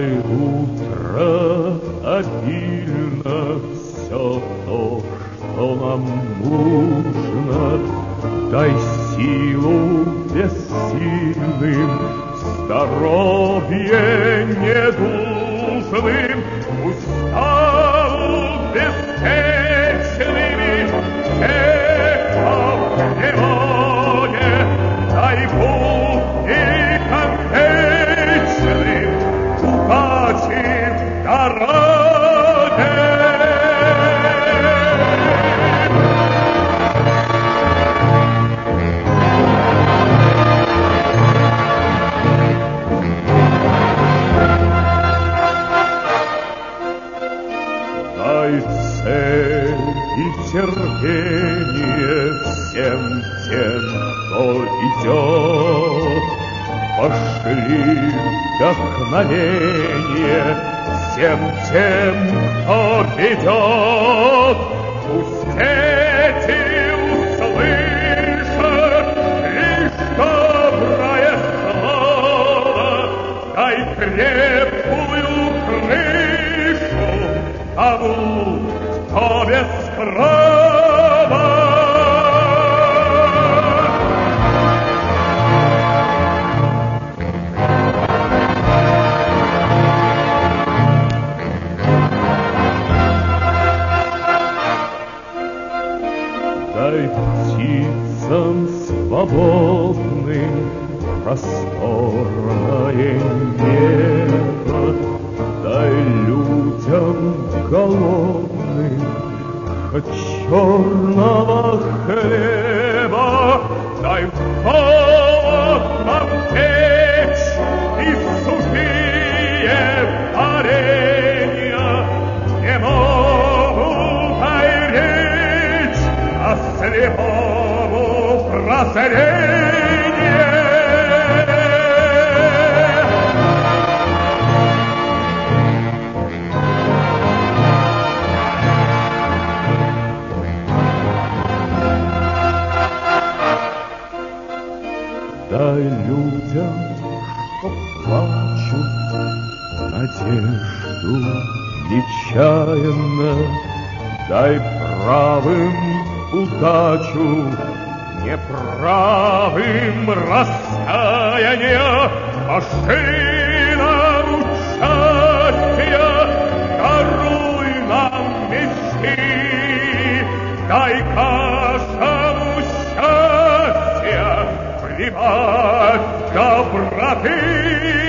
Дай утро обильно все то, что нам нужно. Дай силу бессильным, здоровье недужным, усталу беспечными, века в неволе. Дай будни конечным, удачи в дороге. Дай цель и терпение всем тем, кто идет. Пошли вдохновение всем тем, кто ведет. Пусть эти услышат лишь доброе слово. Дай крепкую крышу тому, кто без права. Дай птицам свободным просторное небо. Дай людям голодным хоть черного хлеба. Дай холод нам печь и сухие варенья. Не могут дай речь о слепому прозренье. Дай людям, что плачут, надежду нечаянно. Дай правым удачу, неправым раскаяние. Пошли нам участия, даруй нам мечты. Дай каждому счастья, плевать доброты.